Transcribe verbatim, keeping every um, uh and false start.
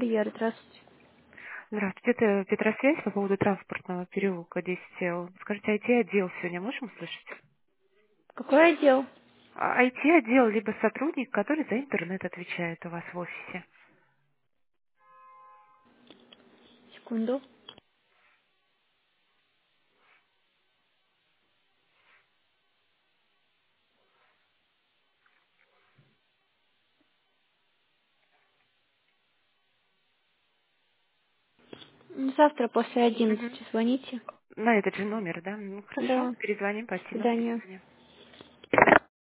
курьер. Здравствуйте. Здравствуйте, это Петросвязь по поводу транспортного переулка десять Л. Скажите, ай ти-отдел сегодня можем услышать? Какой отдел? А, ай ти-отдел, либо сотрудник, который за интернет отвечает у вас в офисе. Секунду. Ну, завтра после Мгм. одиннадцати звоните. На этот же номер, да? Ну, хорошо, Да. перезвоним, До спасибо. До свидания. свидания.